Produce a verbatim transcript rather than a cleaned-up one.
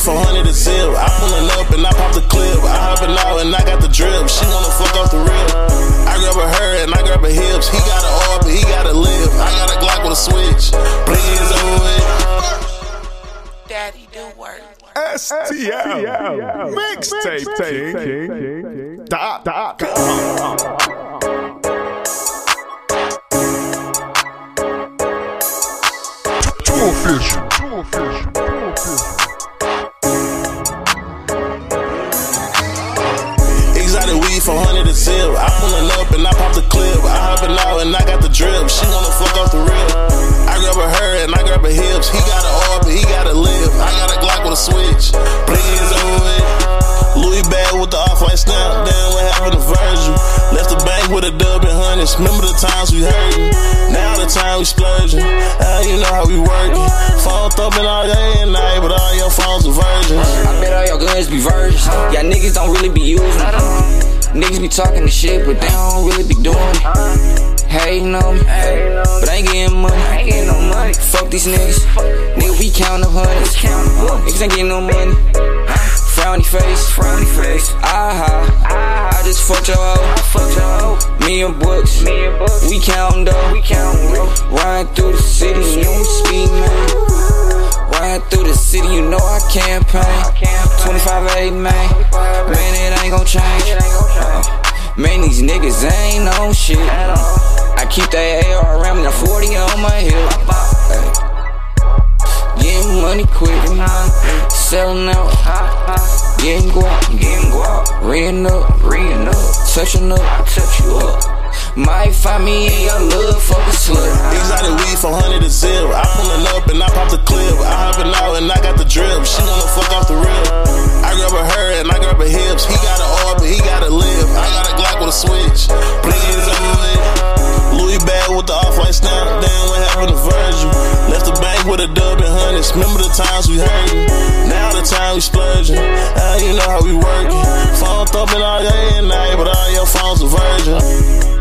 four hundred a zip. I pullin' up and I pop the clip. I hoppin' out and I got the drip. She wanna fuck off the rip. I grab her hair and I grab her hips. He got an R, but he got a lip. I got a Glock with a switch. Please over it. Daddy do work. S T L Mixtape King. Dot dot. Too official. Too official. Too official. Exotic weed, four hundred a zip. I pullin' up and I pop the clip. I hoppin' out and I got the drip. She wanna fuck off the rip. I grab her hair and I grab her hips. He got an R, but he got a lip. I got a Glock with a switch. Please over it. Louis bag with the off-white snap. Damn, what happened to Virgil? Left the bank with a dub and hundreds. Remember the times we hurtin'. Now the time we splurging. Ah, you know how we working. Phone thumping all day and night, but all your phones are virgins. I bet all your guns be virgins. Y'all niggas don't really be using them. Niggas be talking the shit, but they don't really be doing it. Hating on me, but I ain't getting money. Fuck these niggas. Nigga, we count up hundreds. Niggas ain't getting no money. Frowny face, frowny face. Ah, I just fucked your hoe. Me and Books, we countin' though. Riding through the city, you know we speed, man. Riding through the city, you know I campaign. twenty-five eight, man. Man, it ain't gon' change. Uh, man, these niggas ain't on shit. I keep that A R around me, got forty on my hip. Hey. Getting money quick, selling out, getting guap, getting guap, reading up, reading up, touching up, I touch you up. Might find me in your love, fuck a slut. Exotic weed, four hundred a zip. I pullin' up and I pop the clip. I hoppin' out and I got the drip. She wanna fuck off the rip. I grab her hair and I grab her hips. He got an R, but he got a lip. I got a Glock with a switch. Please over it. Louis bag with the off-white snap. Damn, what happened to Virgil? Left the bank with a dub and hundreds. Remember the times we hurtin'. Now the time we splurging. Ah, you know how we working. Phone thumping all day and night, but all your phones are virgin.